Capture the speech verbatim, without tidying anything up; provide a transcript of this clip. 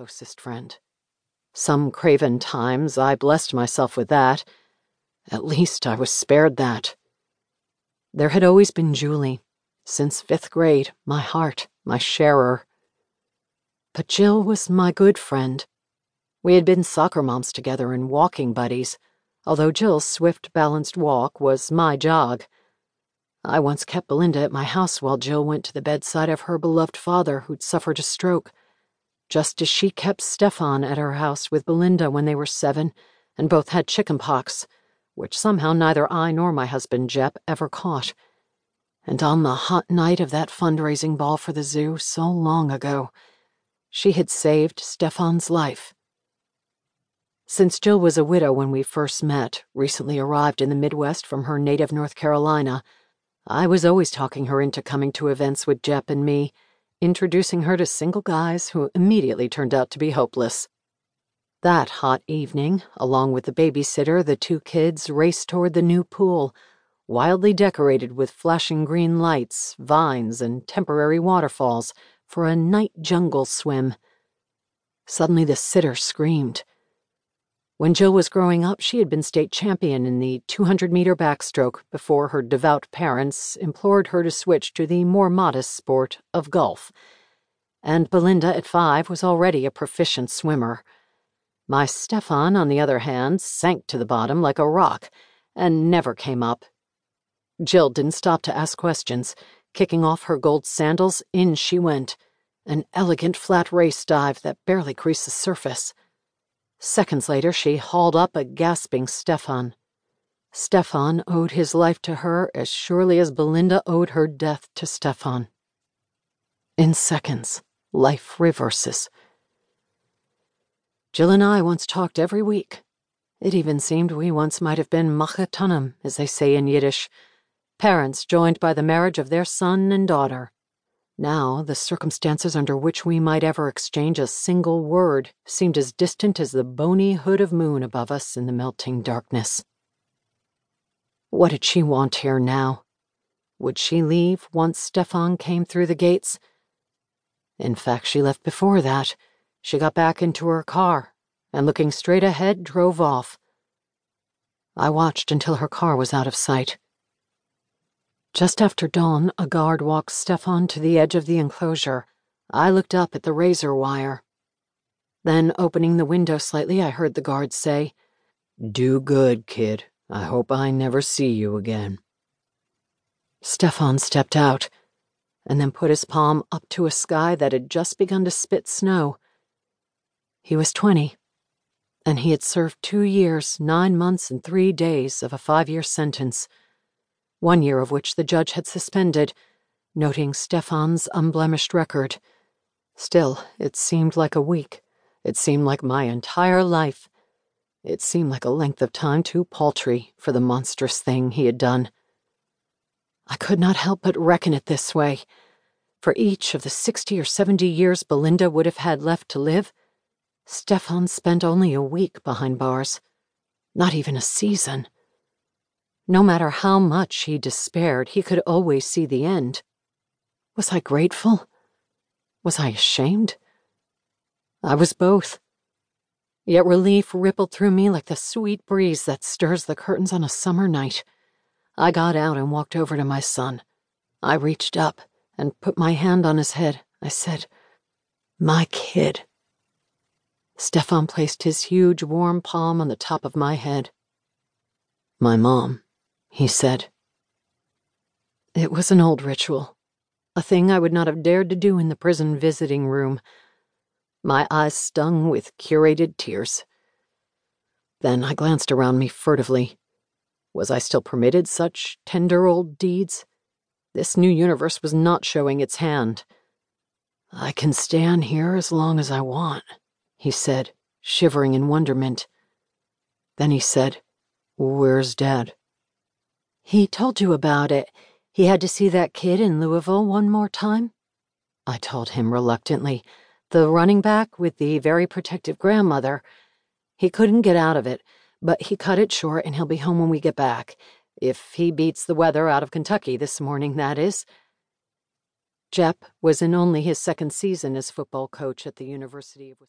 closest friend. Some craven times I blessed myself with that. At least I was spared that. There had always been Julie, since fifth grade, my heart, my sharer. But Jill was my good friend. We had been soccer moms together and walking buddies, although Jill's swift, balanced walk was my jog. I once kept Belinda at my house while Jill went to the bedside of her beloved father who'd suffered a stroke, just as she kept Stefan at her house with Belinda when they were seven and both had chicken pox, which somehow neither I nor my husband Jep ever caught. And on the hot night of that fundraising ball for the zoo so long ago, she had saved Stefan's life. Since Jill was a widow when we first met, recently arrived in the Midwest from her native North Carolina, I was always talking her into coming to events with Jep and me, introducing her to single guys who immediately turned out to be hopeless. That hot evening, along with the babysitter, the two kids raced toward the new pool, wildly decorated with flashing green lights, vines, and temporary waterfalls, for a night jungle swim. Suddenly the sitter screamed. When Jill was growing up, she had been state champion in the two hundred meter backstroke before her devout parents implored her to switch to the more modest sport of golf. And Belinda, at five, was already a proficient swimmer. My Stefan, on the other hand, sank to the bottom like a rock and never came up. Jill didn't stop to ask questions. Kicking off her gold sandals, in she went, an elegant flat race dive that barely creased the surface. Seconds later, she hauled up a gasping Stefan. Stefan owed his life to her as surely as Belinda owed her death to Stefan. In seconds, life reverses. Jill and I once talked every week. It even seemed we once might have been machetanam, as they say in Yiddish, parents joined by the marriage of their son and daughter. Now, the circumstances under which we might ever exchange a single word seemed as distant as the bony hood of moon above us in the melting darkness. What did she want here now? Would she leave once Stefan came through the gates? In fact, she left before that. She got back into her car and, looking straight ahead, drove off. I watched until her car was out of sight. Just after dawn, a guard walked Stefan to the edge of the enclosure. I looked up at the razor wire. Then, opening the window slightly, I heard the guard say, "Do good, kid. I hope I never see you again." Stefan stepped out, and then put his palm up to a sky that had just begun to spit snow. He was twenty, and he had served two years, nine months, and three days of a five-year sentence, one year of which the judge had suspended, noting Stefan's unblemished record. Still, it seemed like a week. It seemed like my entire life. It seemed like a length of time too paltry for the monstrous thing he had done. I could not help but reckon it this way. For each of the sixty or seventy years Belinda would have had left to live, Stefan spent only a week behind bars. Not even a season. No matter how much he despaired, he could always see the end. Was I grateful? Was I ashamed? I was both. Yet relief rippled through me like the sweet breeze that stirs the curtains on a summer night. I got out and walked over to my son. I reached up and put my hand on his head. I said, "My kid." Stefan placed his huge, warm palm on the top of my head. "My mom," he said. It was an old ritual, a thing I would not have dared to do in the prison visiting room. My eyes stung with curated tears. Then I glanced around me furtively. Was I still permitted such tender old deeds? This new universe was not showing its hand. "I can stand here as long as I want," he said, shivering in wonderment. Then he said, "Where's Dad?" "He told you about it. He had to see that kid in Louisville one more time?" I told him reluctantly. "The running back with the very protective grandmother. He couldn't get out of it, but he cut it short and he'll be home when we get back. If he beats the weather out of Kentucky this morning, that is." Jep was in only his second season as football coach at the University of Wisconsin.